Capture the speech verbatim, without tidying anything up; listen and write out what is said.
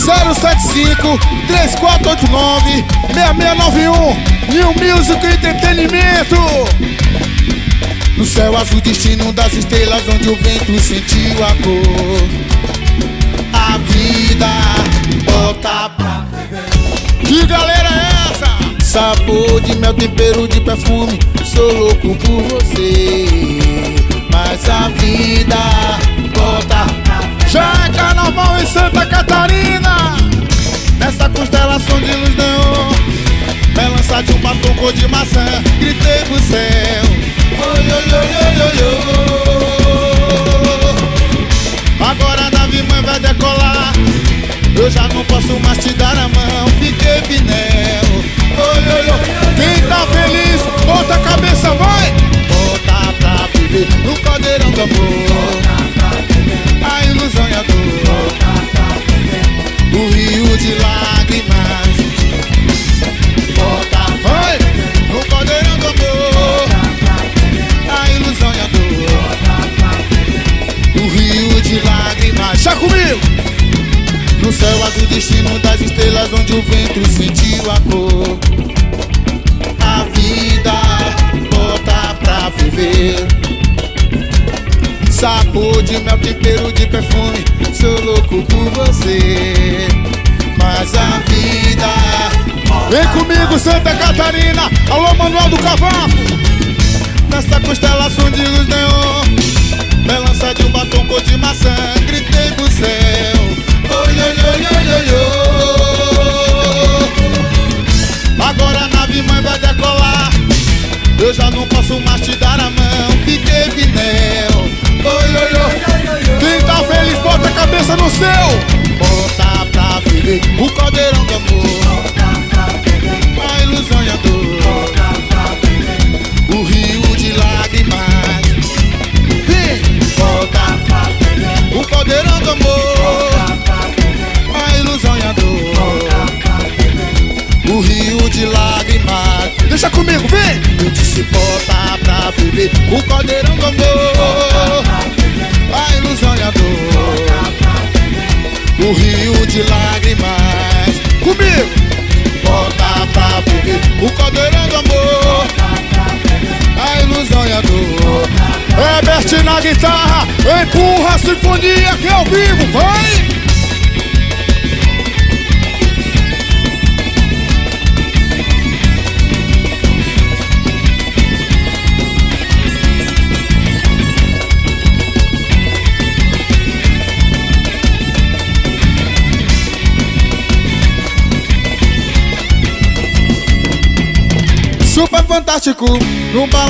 zero sete cinco, três quatro oito nove, seis seis nove um. New Music Entretenimento. No céu azul, destino das estrelas, onde o vento sentiu a cor. A vida volta pra viver. Que galera é essa? Sabor de mel, tempero de perfume, sou louco por você. Mas a vida volta pra viver. Já é carnaval em Santa Catarina, nessa constelação de luz neon. Melança de um batom cor de maçã, gritei pro céu. Oi, oi, oi, oi, oi, oi. Agora a nave mãe vai decolar, eu já não posso mais te dar a mão, fiquei pinel. Oi, oi, oi. Quem tá feliz, bota a cabeça, vai! Volta pra viver no caldeirão do amor, a ilusão e a dor, o rio de lágrimas. Volta, vai! No caldeirão do amor, a ilusão e a dor, o rio de lágrimas. Já comigo! No céu azul, destino das estrelas, onde o vento sentiu a cor. A vida volta pra viver. Sabor de mel, tempero de perfume, sou louco por você. Mas a vida... Vem comigo, Santa Catarina. Alô, Manuel do Cavaco. Nessa constelação de luz neon, melança de um batom cor de maçã, gritei pro céu. Oi, oi, oi, oi, oi, oi. Agora a nave mãe vai decolar, eu já não posso mais te dar a mão, fiquei pinel. Oi, oi, oi. Quem tá feliz, bota a cabeça no céu. Volta pra viver o caldeirão do amor, a ilusão e a dor, o rio de lágrimas. Vem. Volta pra viver o caldeirão do amor, a ilusão e a dor, o rio de lágrimas. Deixa comigo, vem! Eu disse volta pra viver o caldeirão do amor, a ilusão e a dor, o rio de lágrimas. Comigo! Volta pra viver o caldeirão do amor, a ilusão e a dor. É Bert na guitarra, empurra a sinfonia que é ao vivo, vai! Super fantástico, no balão.